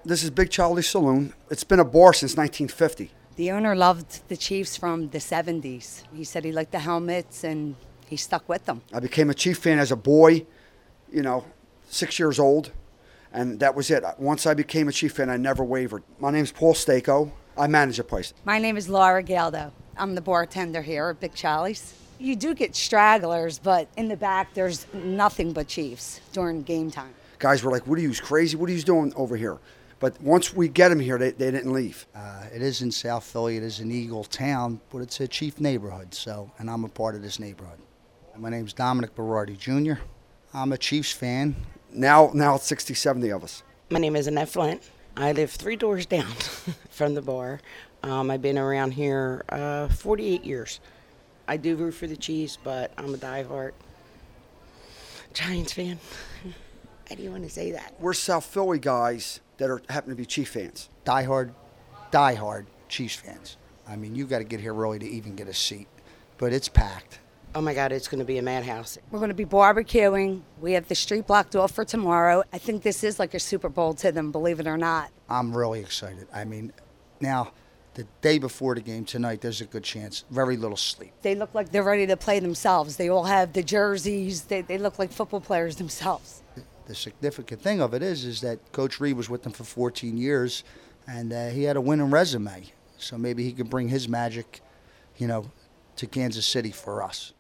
This is Big Charlie's Saloon. It's been a bar since 1950. The owner loved the Chiefs from the 70s. He said he liked the helmets and he stuck with them. I became a Chief fan as a boy, 6 years old, and that was it. Once I became a Chief fan, I never wavered. My name's Paul Stako. I manage the place. My name is Laura Galdo. I'm the bartender here at Big Charlie's. You do get stragglers, but in the back, there's nothing but Chiefs during game time. Guys were like, what are you, crazy? What are you doing over here? But once we get them here, they didn't leave. It is in South Philly. It is an Eagle town, but it's a Chief neighborhood, and I'm a part of this neighborhood. My name's Dominic Berardi Jr. I'm a Chiefs fan. Now it's 60, 70 of us. My name is Annette Flint. I live 3 doors down from the bar. I've been around here 48 years. I do root for the Chiefs, but I'm a diehard Giants fan. How do you want to say that? We're South Philly guys that happen to be Chief fans. Diehard Chiefs fans. I mean, you got to get here early to even get a seat, but it's packed. Oh my God, it's going to be a madhouse. We're going to be barbecuing. We have the street blocked off for tomorrow. I think this is like a Super Bowl to them, believe it or not. I'm really excited. I mean, now, the day before the game tonight, there's a good chance. Very little sleep. They look like they're ready to play themselves. They all have the jerseys. They look like football players themselves. The significant thing of it is that Coach Reed was with them for 14 years, and he had a winning resume. So maybe he could bring his magic, to Kansas City for us.